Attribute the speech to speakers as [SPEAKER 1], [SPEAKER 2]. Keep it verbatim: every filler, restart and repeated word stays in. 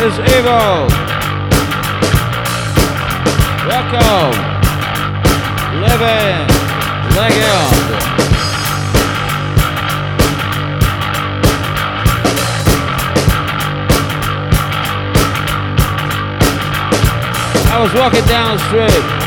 [SPEAKER 1] is Evo. Welcome. Living Legend. I was walking down the street.